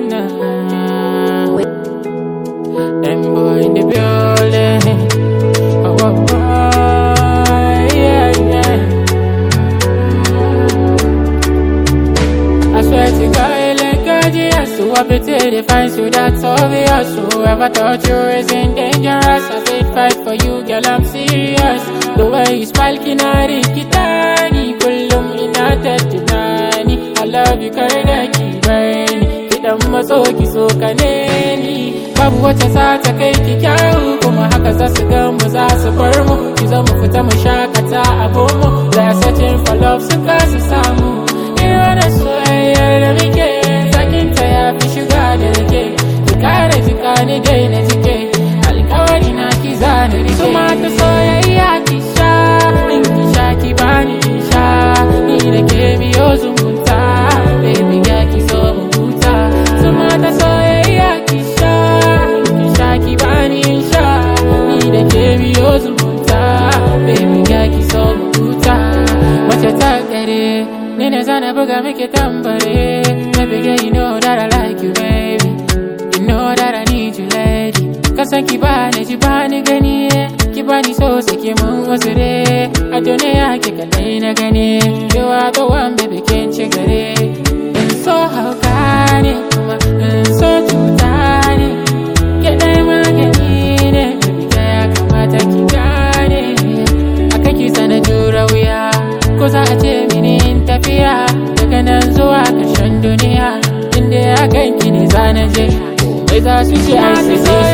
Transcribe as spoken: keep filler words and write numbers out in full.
na. Them boy in the building. Oh, oh, oh, yeah, yeah. I swear to God, like God, yes. So I pretend they find you, that's obvious. Whoever thought you wasn't dangerous, I said fight for you, girl, I'm serious. The way you smile, kinari, kitani, kulum, inata, tunani. I love you, karidaki, burni. Kidan masoki, so kaneni. Babu wacce sa ta kai ki kyawu, kuma haka za su gan mu za su bar mu. Ki zo mu fita mu shakata a bomo. They are searching for love, su kasa samu. Ina da soyayyar da muke, sakinta ya fi shiga da rike. Ki kare jika ni dai na jike, alkawari na ki zani rike. Su mata soyayya ki sha, in ki sha ki bani ki sha. Ni da ke biyo zumunta, baby ya ki so mu huta. Su mata soyayya ki sha, ki sha ki bani sha. Ni da ke biyo zumunta, baby ya ki so mu huta. Mace ta gare, ni ne zana buga miki tambare. Baby girl, you know that I like you, baby. You know that I need you, lady. Kasan ki bani ji bani gani, ki bani so saki mun wasire. A duniya ki kadai na gani, you are the one, baby, can't you get it? In so hauka ne, kuma in so cuta ne. Ke dai magani ne, baby ta ya kamata ki gane. Akan ki sana jura wuya, ko za a ce mini in tafiya. Daga nan zuwa ƙarshen duniya, inda ya ganki ne zana je. Wai za su ce ai sai